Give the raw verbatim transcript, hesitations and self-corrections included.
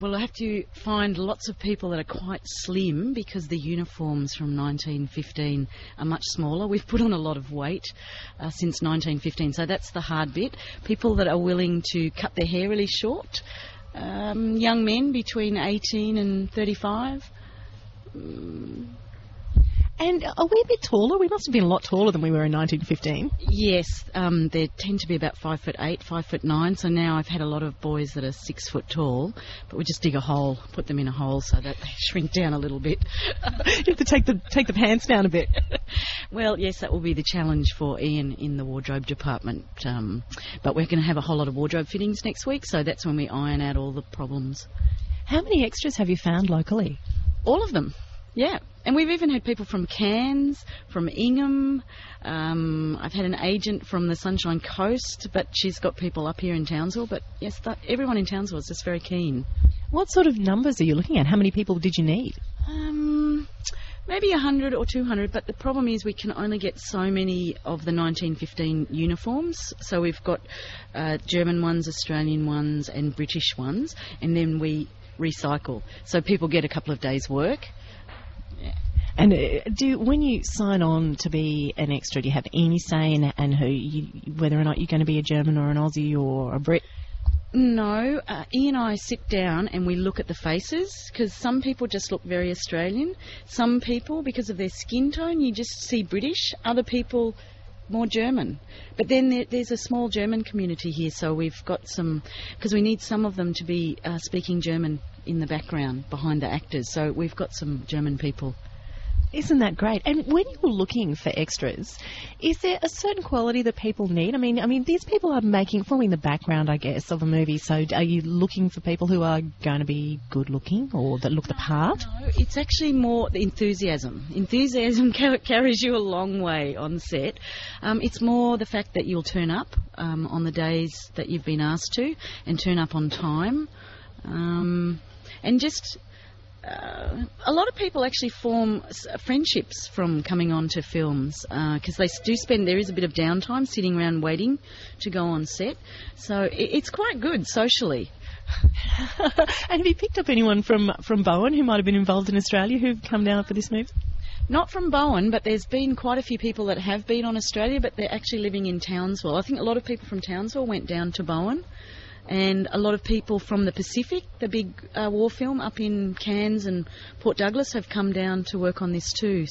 Well, I have to find lots of people that are quite slim because the uniforms from nineteen fifteen are much smaller. We've put on a lot of weight uh, since nineteen fifteen, so that's the hard bit. People that are willing to cut their hair really short, um, young men between eighteen and thirty-five. Mm. And are we a bit taller? We must have been a lot taller than we were in nineteen fifteen. Yes, um, they tend to be about five foot eight, five foot nine. So now I've had a lot of boys that are six foot tall, but we just dig a hole, put them in a hole so that they shrink down a little bit. You have to take the take the pants down a bit. Well, yes, that will be the challenge for Ian in the wardrobe department. Um, but we're going to have a whole lot of wardrobe fittings next week, so that's when we iron out all the problems. How many extras have you found locally? All of them. Yeah, and we've even had people from Cairns, from Ingham. Um, I've had an agent from the Sunshine Coast, but she's got people up here in Townsville. But yes, that, everyone in Townsville is just very keen. What sort of numbers are you looking at? How many people did you need? Um, maybe one hundred or two hundred, but the problem is we can only get so many of the nineteen fifteen uniforms. So we've got uh, German ones, Australian ones and British ones, and then we recycle. So people get a couple of days' work. And uh, do when you sign on to be an extra, do you have any say in and who, you, whether or not you're going to be a German or an Aussie or a Brit? No, uh, Ian and I sit down and we look at the faces, because some people just look very Australian. Some people, because of their skin tone, you just see British. Other people, more German. But then there, there's a small German community here, so we've got some, because we need some of them to be uh, speaking German in the background behind the actors. So we've got some German people. Isn't that great? And when you're looking for extras, is there a certain quality that people need? I mean, I mean, these people are making, forming the background, I guess, of a movie. So are you looking for people who are going to be good looking or that look the part? No, it's actually more the enthusiasm. Enthusiasm car- carries you a long way on set. Um, it's more the fact that you'll turn up um, on the days that you've been asked to and turn up on time. Um, and just... Uh, a lot of people actually form s- friendships from coming on to films because uh, they do spend, there is a bit of downtime sitting around waiting to go on set. So it, it's quite good socially. And have you picked up anyone from, from Bowen who might have been involved in Australia who've come down for this movie? Not from Bowen, but there's been quite a few people that have been on Australia, but they're actually living in Townsville. I think a lot of people from Townsville went down to Bowen. And a lot of people from the Pacific, the big uh, war film up in Cairns and Port Douglas, have come down to work on this too.